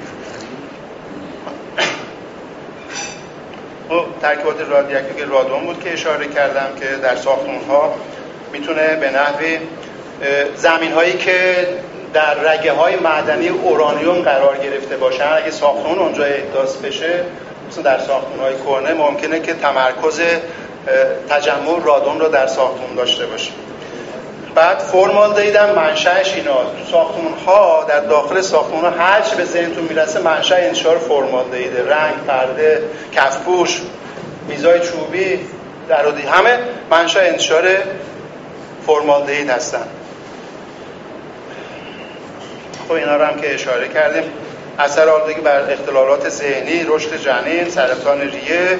خب ترکیبات رادیواکتیو رادون بود که اشاره کردم که در ساختمان‌ها میتونه به نحوی زمین‌هایی که در رگه‌های معدنی اورانیوم قرار گرفته باشن، اگه ساختمون اونجا احداث بشه، مثلا در ساختمان‌های کهنه، ممکنه که تمرکز تجمع رادون رو در ساختمون داشته باشه. بعد فرمالدهید هم منشأش اینا تو ساختمان‌ها، در داخل ساختمان‌ها هر چی به ذهنتون میرسه منشأ انتشار فرمالدهید، رنگ، پرده، کفپوش، میزای چوبی، درودی، همه منشأ انتشار فرمالدهید هستن. خب اینا رو هم که اشاره کردیم. اثر آلودگی بر اختلالات ذهنی، رشد جنین، سرطان ریه،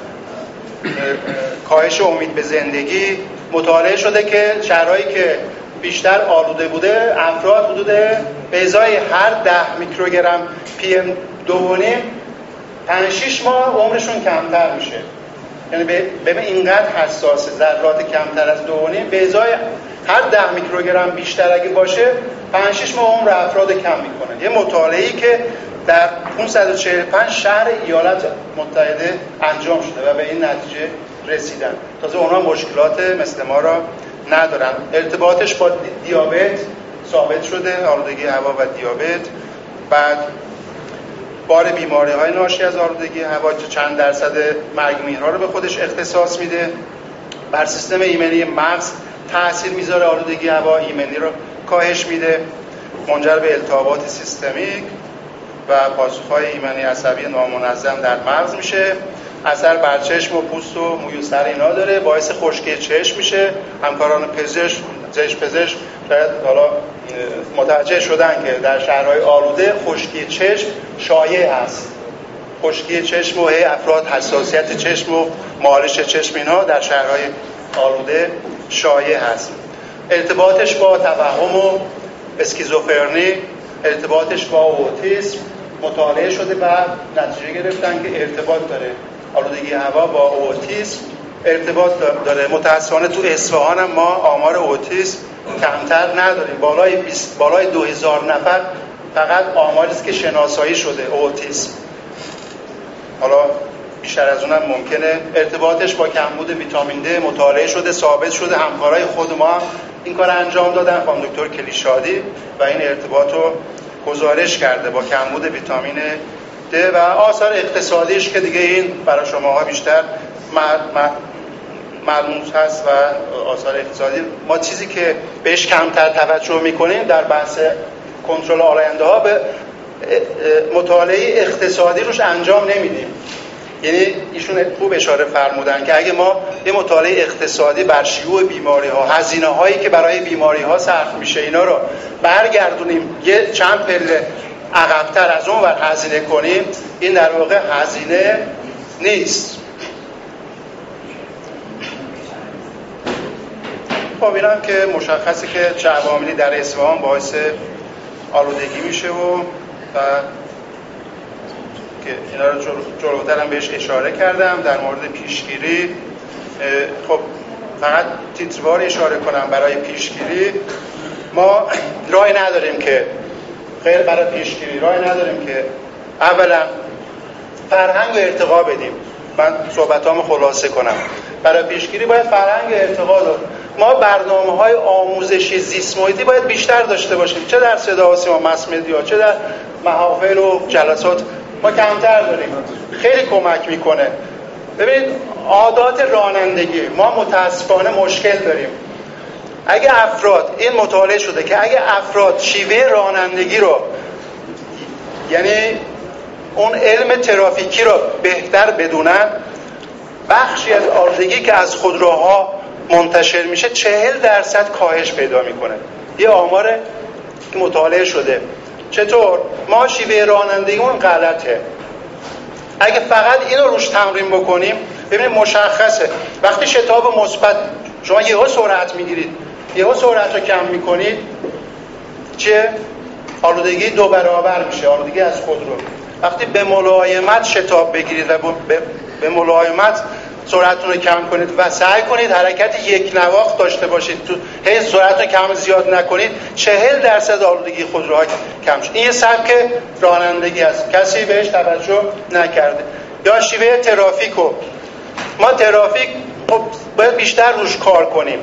کاهش امید به زندگی. مطالعه شده که شهرهایی که بیشتر آلوده بوده، افراد حدود به ازای هر ده میکروگرم پی ام دو و نیم پنج شش ماه عمرشون کمتر میشه. یعنی ببین اینقدر حساسه، ذرات کمتر از دو و نیم به ازای هر ده میکروگرم بیشتر اگه باشه پنج شش ماه عمر افراد کم میکنه. یه مطالعه‌ای که در پانصد و چهل و پنج شهر ایالات متحده انجام شده و به این نتیجه رسیدن. تازه اونا مشکلات مثل ما را ندارن. ارتباطش با دیابت ثابت شده، آلودگی هوا و دیابت. بعد بار بیماری‌های ناشی از آلودگی هوا که چند درصد مرگ میرها رو به خودش اختصاص میده. بر سیستم ایمنی مغز تأثیر میذاره آلودگی هوا، ایمنی رو کاهش میده، منجر به التهابات سیستمیک و پاسخهای ایمنی عصبی نامنظم در مغز میشه. اثر بر چشم و پوست و موی و سر اینا داره، باعث خشکی چشم میشه. همکاران پزشک چشم پزشک شاید حالا متوجه شدن که در شهرهای آلوده خشکی چشم شایع هست. خشکی چشم و افراد حساسیت چشم و مالش چشم اینها در شهرهای آلوده شایع هست. ارتباطش با توهم و اسکیزوفرنی، ارتباطش با اوتیسم مطالعه شده و نتیجه گرفتن که ارتباط داره. آلودگی هوا با اوتیسم ارتباط داره. متاسفانه تو اصفهان هم ما آمار اوتیسم کمتر نداریم. بالای بیست بالای دو هزار نفر فقط آماری است که شناسایی شده اوتیسم. حالا بیشتر از اونم ممکنه. ارتباطش با کمبود ویتامین د مطالعه شده، ثابت شده. همکارای خود ما هم این کار انجام دادن، خانم دکتر کلیشادی، و این ارتباط رو گزارش کرده با کمبود ویتامین د. و آثار اقتصادیش که دیگه این برای شماها بیشتر ملموس هست و آثار اقتصادی ما چیزی که بهش کمتر توجه میکنیم در بحث کنترل آلاینده ها به مطالعه اقتصادی روش انجام نمیدیم. یعنی ایشون خوب اشاره فرمودن که اگه ما یه مطالعه اقتصادی بر شیوع بیماری ها، هزینه هایی که برای بیماری ها صرف میشه اینا رو برگردونیم یه چند پله عقب‌تر از اون ور هزینه کنیم، این در واقع هزینه نیست. خب اینم که مشخصه که چه عواملی در اصفهان باعث آلودگی میشه و و که اینا رو جلوتر هم بهش اشاره کردم. در مورد پیشگیری خب فقط تیتروار اشاره کنم. برای پیشگیری ما راهی نداریم که غیر برای پیشگیری راهی نداریم که اولا فرهنگ و ارتقا بدیم. من صحبتامو خلاصه کنم. برای پیشگیری باید فرهنگ ارتقا داد. ما برنامه‌های آموزشی زیست محیطی باید بیشتر داشته باشیم، چه در صدا و سیما، مس مدیا، چه در محافل و جلسات. ما کمتر داریم، خیلی کمک میکنه. ببینید عادات رانندگی ما متاسفانه مشکل داریم. اگه افراد، این مطالعه شده که اگه افراد شیوه رانندگی رو، یعنی اون علم ترافیکی رو بهتر بدونن، بخشی از آلودگی که از خودروها منتشر میشه چهل درصد کاهش پیدا میکنه. یه آمار که مطالعه شده. چطور؟ ما شیوه رانندگیمون غلطه. اگه فقط اینو روش تمرین بکنیم، ببینید مشخصه وقتی شتاب مثبت شما یهو سرعت میگیرید، یهو سرعت رو کم میکنید، چه آلودگی دو برابر میشه، آلودگی از خودرو. وقتی به ملایمت شتاب بگیرید و به ملایمت سرعتتون رو کم کنید و سعی کنید حرکت یک نواخت داشته باشید، تو هی سرعت رو کم زیاد نکنید، چهل درصد آلودگی خودروها کم شد. این یه سبک رانندگی است، کسی بهش توجه نکرده. یا شیوه ترافیکو، ما ترافیک خب باید بیشتر روش کار کنیم.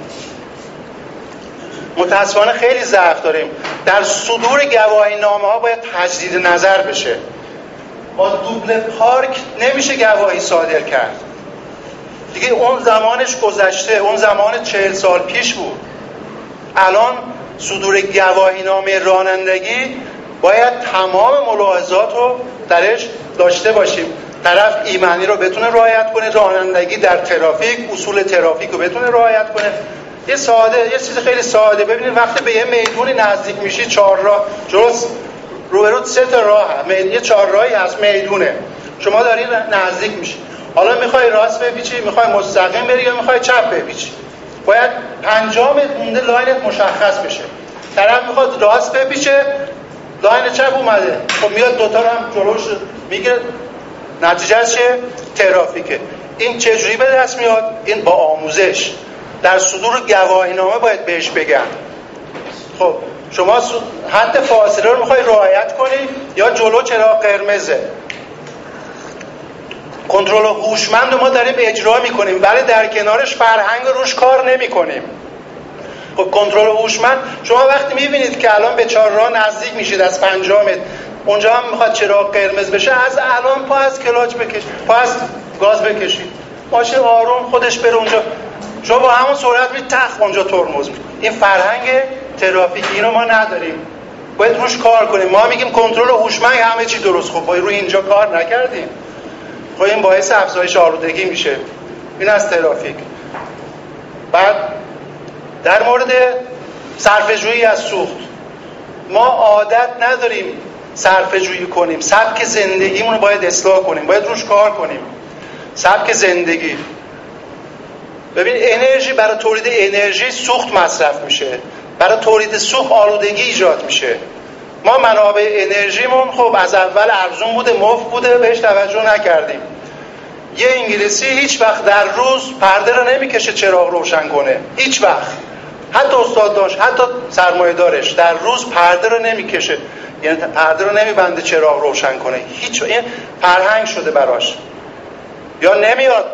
متاسفانه خیلی ضعف داریم. در صدور گواهی نامه ها باید تجدید نظر بشه. با دوبله پارک نمیشه گواهی صادر کرد. دیگه اون زمانش گذشته، اون زمان چهل سال پیش بود. الان صدور گواهی نامه رانندگی باید تمام ملاحظات رو درش داشته باشیم. طرف ایمنی رو بتونه رعایت کنه، رانندگی در ترافیک، اصول ترافیک رو بتونه رعایت کنه. یه ساده، یه چیز خیلی ساده. ببینید وقتی به یه میدونی نزدیک میشی، چهار راه جلوس روبروت سه تا راه هست، یه چهار راهی هست، میدونه. شما داری نزدیک میشی، حالا میخوای راست بپیچی، میخوای مستقیم بری یا میخوای چپ بپیچی، باید پنجام مونده لاینت مشخص بشه. طرف میخواد راست بپیچه، لاین چپ اومده، خب میاد دوتا رو هم جلوش میگیره، نتیجه چه؟ ترافیکه. این چجوری به دست میاد؟ این با آموزش. در صدور گواهینامه باید بهش بگن خب شما حد فاصله رو میخوای رعایت کنی یا جلو چراغ قرمزه. کنترل هوشمند ما داریم اجرا میکنیم ولی در کنارش فرهنگ روش کار نمیکنیم. خب کنترل هوشمند، شما وقتی میبینید که الان به چهار راه نزدیک میشید از پنجامت، اونجا هم میخواد چراغ قرمز بشه، از الان پا از کلاچ بکش، پا از گاز بکشید، ماشین آروم خودش بره اونجا، شما با همون سرعت می تخ اونجا ترمز می‌کنید. این فرهنگ ترافیکی رو ما نداریم، باید روش کار کنیم. ما میگیم کنترل هوشمند همه چی درست، خب باید روی اینجا کار نکردیم. خب این باعث افزایش آلودگی میشه. این از ترافیک. بعد در مورد صرفه‌جویی از سوخت، ما عادت نداریم صرفه‌جویی کنیم. سبک زندگیمون رو باید اصلاح کنیم، باید روش کار کنیم. سبک زندگی، ببین انرژی، برای تولید انرژی سوخت مصرف میشه، برای تولید سوخت آلودگی ایجاد میشه. ما منابع انرژیمون خب از اول ارزون بوده، مفت بوده، بهش توجه نکردیم. یه انگلیسی هیچ وقت در روز پرده رو نمیکشه چراغ روشن کنه، هیچ وقت. حتی استاد داشت، حتی سرمایه دارش در روز پرده رو نمیکشه، یعنی پرده رو نمیبنده چراغ روشن کنه، هیچ. این فرهنگ شده براش. یا نمیاد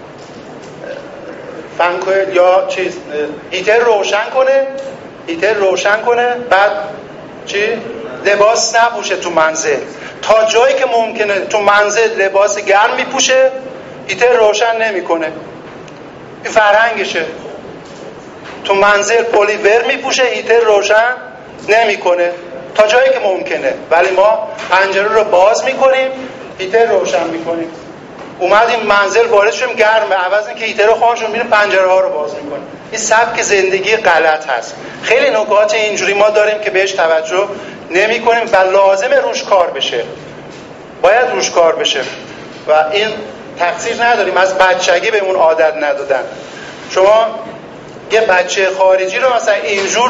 فنکوئل یا چیز هیتر روشن کنه، هیتر روشن کنه بعد چی؟ لباس نپوشه تو منزل. تا جایی که ممکنه تو منزل لباس گرم میپوشه، هیتر روشن نمیکنه. این فرهنگشه. تو منزل پلیور میپوشه، هیتر روشن نمیکنه تا جایی که ممکنه. ولی ما پنجره رو باز میکنیم، هیتر روشن میکنیم. اومدیم منزل وارد شدیم گرمه، عوض اینکه هیتر رو خاموش می‌کنیم پنجره ها رو باز میکنیم. این سبک زندگی غلط هست. خیلی نکات اینجوری ما داریم که بهش توجه نمی‌کنیم و لازمه روش کار بشه. باید روش کار بشه و این تقصیر نداریم، از بچگی بهمون عادت ندادن. شما یه بچه خارجی رو مثلا اینجور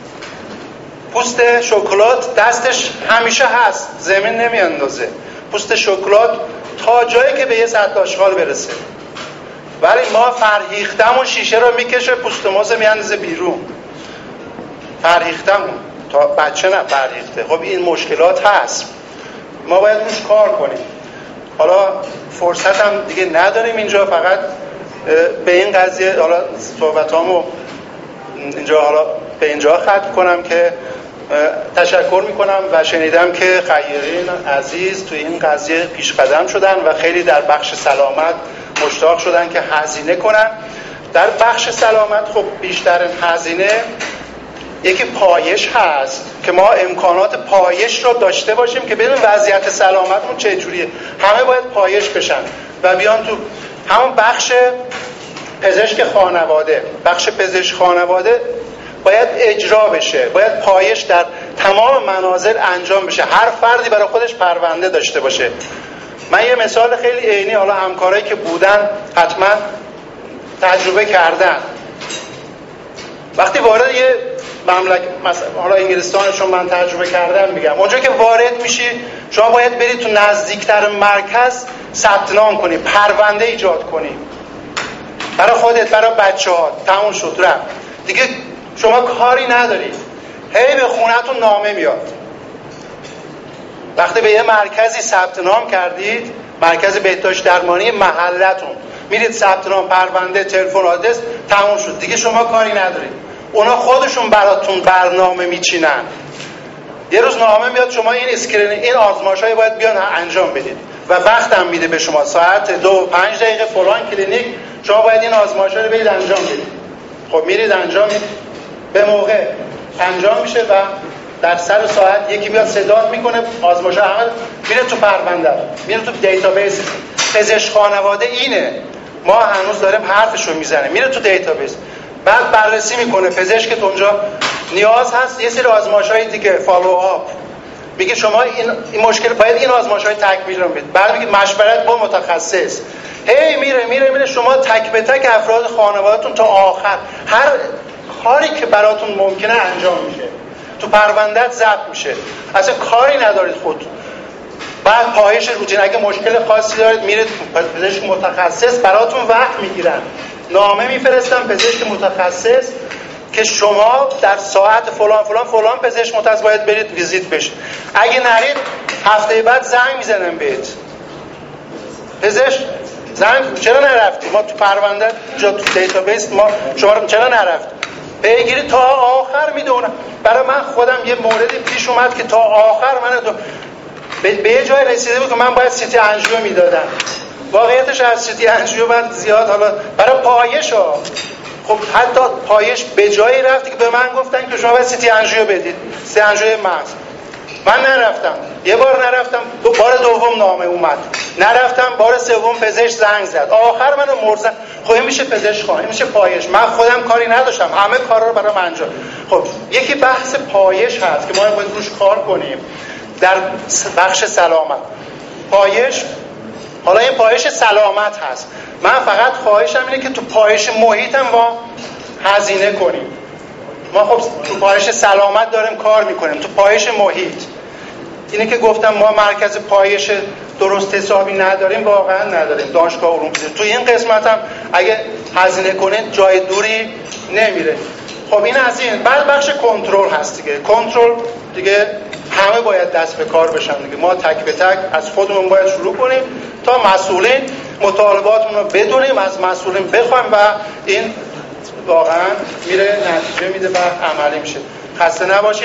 پوست شکلات دستش همیشه هست، زمین نمیاندازه، پوست شکلات تا جایی که به یه سطح آشغال برسه. ولی ما فرهیختمون شیشه رو میکشه، پوست موز میاندازه بیرون. فرهیختمون تا بچه نه فرهیخته. خب این مشکلات هست، ما باید روش کار کنیم. حالا فرصت هم دیگه نداریم اینجا، فقط به این قضیه حالا صحبتامو اینجا حالا به اینجا ختم کنم که تشکر میکنم و شنیدم که خیرین عزیز تو این قضیه پیش قدم شدن و خیلی در بخش سلامت مشتاق شدن که هزینه کنن. در بخش سلامت خب بیشترین هزینه یکی پایش هست که ما امکانات پایش رو داشته باشیم که ببینیم وضعیت سلامتمون چه جوریه. همه باید پایش بشن و بیان تو همون بخش پزشک خانواده. بخش پزشک خانواده باید اجرا بشه، باید پایش در تمام منازل انجام بشه، هر فردی برای خودش پرونده داشته باشه. من یه مثال خیلی عینی، حالا همکارایی که بودن حتما تجربه کردن. وقتی وارد یه مملکت، مثلا حالا انگلستانشون من تجربه کردم میگم، اونجا که وارد میشی شما باید برید تو نزدیکتر مرکز ثبت نام کنی، پرونده ایجاد کنی برای خودت، برای بچه‌ها. تموم شد، رفت دیگه. شما کاری نداری، هی به خونه‌تون نامه میاد. وقتی به یه مرکزی ثبت نام کردید، مرکز بهداشت درمانی محلتون، میرید ثبت نام، پرونده، تلفن، آدرس، تموم شد دیگه. شما کاری ندارید، اونا خودشون براتون برنامه میچینن. یه روز نامه میاد شما این اسکرینینگ، این آزمایش‌ها باید بیان انجام بدید و وقت هم میده به شما، ساعت دو و پنج دقیقه فلان کلینیک شما باید این آزمایش‌ها رو برید انجام بدید. خب میرید انجام میدید، به موقع انجام میشه و در سر ساعت یکی میاد صدات میکنه، آزمایش‌ها همه میره تو پرونده، میره تو دیتابیس. پزشک خانواده اینه، ما هنوز داریم حرفشو میزنه، میره تو دیتابیس، بعد بررسی میکنه پزشکت اونجا نیاز هست یه سری آزمایش‌های دیگه، فالو آپ، میگه شما این این مشکل باید این آزمایش‌های تکمیل رو بدید. بعد میگه مشورت با متخصص. هی میره میره میره شما تک به تک افراد خانواده‌تون تا آخر هر کاری که براتون ممکنه انجام میشه، تو پرونده‌ات ضبط میشه، اصلا کاری ندارید خودتون. بعد پایش روتین، اگه مشکل خاصی دارید میرید پزشک متخصص، براتون وقت میگیرن، نامه میفرستن پزشک متخصص که شما در ساعت فلان فلان فلان پزشک متخصص باید برید ویزیت بشید. اگه نرید هفته بعد زنگ میزنن بهت، پزشک زنگ چرا نرفتی؟ ما تو پرونده جا تو دیتابیس ما شما چرا نرفتی؟ بگیری تا آخر میدونم. برای من خودم یه موردی پیش اومد که تا آخر من دو... به یه جای رسیده بود که من باید سیتی انژیو میدادم. واقعیتش از سیتی انژیو من زیاد حالا برای پایش ها، خب حتی پایش به جایی رفتی که به من گفتن که شما باید سیتی انژیو بدید، سیتی انژیو مغز. من نرفتم، یه بار نرفتم، دو بار دوم نامه اومد نرفتم، بار سوم پزشک زنگ زد، آخر منو مرزن. خب این میشه پزشک خانه، این میشه پایش. من خودم کاری نداشتم، همه کارا رو برام انجام. خب یکی بحث پایش هست که ما باید روش کار کنیم در بخش سلامت. پایش، حالا این پایش سلامت هست، من فقط خواهشم اینه که تو پایش محیطم ما هزینه کنیم. ما خب تو پایش سلامت داریم کار میکنیم، تو پایش محیط اینه که گفتم ما مرکز پایش درست حسابی نداریم، واقعا نداریم. دانشگاه علوم پزشکی تو این قسمت هم اگه هزینه کنید جای دوری نمیره. خب این از این. بعد بخش کنترل هست دیگه. کنترل دیگه همه باید دست به کار بشن دیگه. ما تک به تک از خودمون باید شروع کنیم تا مسئولین مطالباتمون رو بدونیم، از مسئولین بخوایم و این واقعا میره نتیجه میده و عملی میشه. خسته نباشید.